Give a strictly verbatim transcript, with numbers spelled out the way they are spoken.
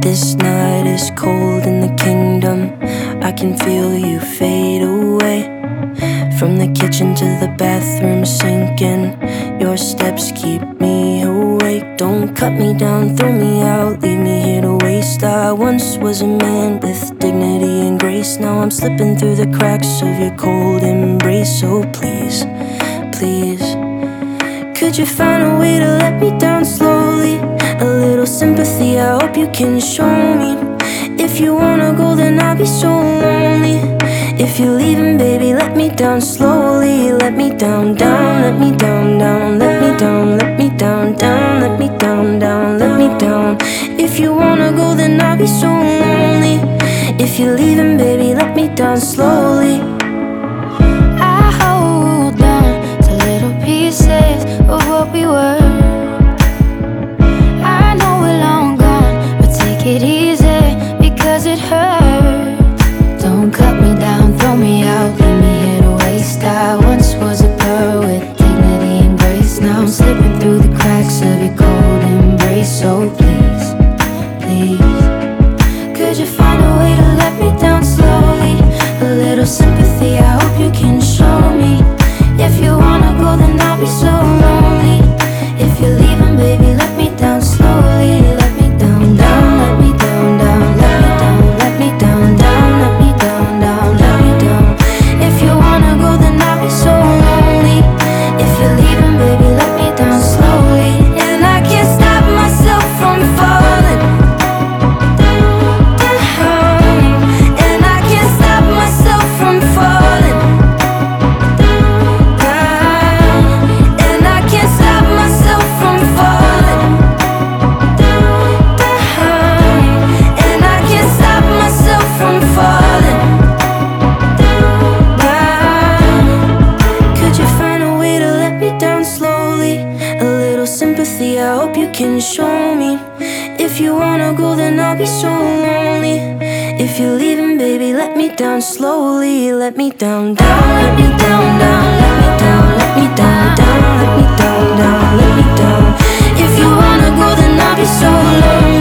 This night is cold in the kingdom. I can feel you fade away. From the kitchen to the bathroom sinking, your steps keep me awake. Don't cut me down, throw me out, leave me here to waste. I once was a man with dignity and grace. Now I'm slipping through the cracks of your cold embrace. So please, please, could you find a way to let me down slowly? A little sympathy, I hope you can show me. If you wanna go, then I'll be so lonely. If you're leaving, baby, let me down slowly. Let me down, down, let me down, down. Let me down, let me down, down. Let me down, down, let me down. If you wanna go, then I'll be so lonely. If you're leaving, baby, let me down slowly. I hold on to little pieces of what we were. I know we're long gone, but take it easy, because it hurts. Don't cut me down, throw me out, leave me here to waste. I once was a pearl with dignity and grace. Now I'm slipping through the cracks of your cold embrace. So please, please, could you find a way to let me down slowly? A little sympathy, I hope you can show me. If you wanna go, then I'll be so lonely. If you're leaving, baby, let me down slowly. Let me down, down, let me down, down. Let me down, let me down, down. Let me down, down, let me down. If you wanna go, then I'll be so lonely. If you're leaving, baby, let me down slowly. And I can't stop myself from falling down. And I can't stop myself from falling down. And I can't stop myself from falling down. And I can't stop myself from falling down. Could you find a way to let me down slowly? A little sympathy, I hope you can show me. If you wanna go, then I'll be so lonely. If you're leaving, baby, let me down slowly. Let me down, down, let me down, down. Let me down, let me down, down. Let me down, down, let me down. If you wanna go, then I'll be so lonely.